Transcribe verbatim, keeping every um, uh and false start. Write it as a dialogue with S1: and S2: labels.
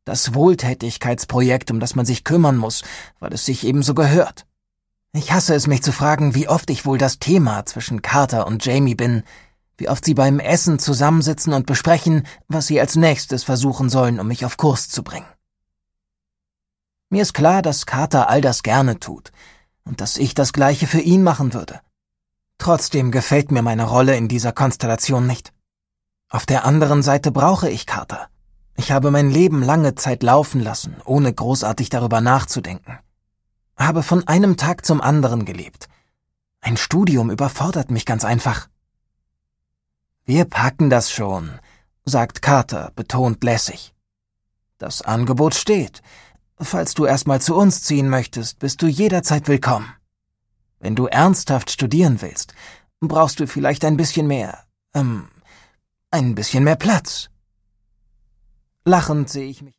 S1: Das Wohltätigkeitsprojekt, um das man sich kümmern muss, weil es sich ebenso gehört. Ich hasse es, mich zu fragen, wie oft ich wohl das Thema zwischen Carter und Jamie bin, wie oft sie beim Essen zusammensitzen und besprechen, was sie als nächstes versuchen sollen, um mich auf Kurs zu bringen. Mir ist klar, dass Carter all das gerne tut und dass ich das Gleiche für ihn machen würde. Trotzdem gefällt mir meine Rolle in dieser Konstellation nicht. Auf der anderen Seite brauche ich Carter. Ich habe mein Leben lange Zeit laufen lassen, ohne großartig darüber nachzudenken. Habe von einem Tag zum anderen gelebt. Ein Studium überfordert mich ganz einfach. Wir packen das schon, sagt Carter, betont lässig. Das Angebot steht. Falls du erstmal zu uns ziehen möchtest, bist du jederzeit willkommen. Wenn du ernsthaft studieren willst, brauchst du vielleicht ein bisschen mehr, ähm, ein bisschen mehr Platz. Lachend sehe ich mich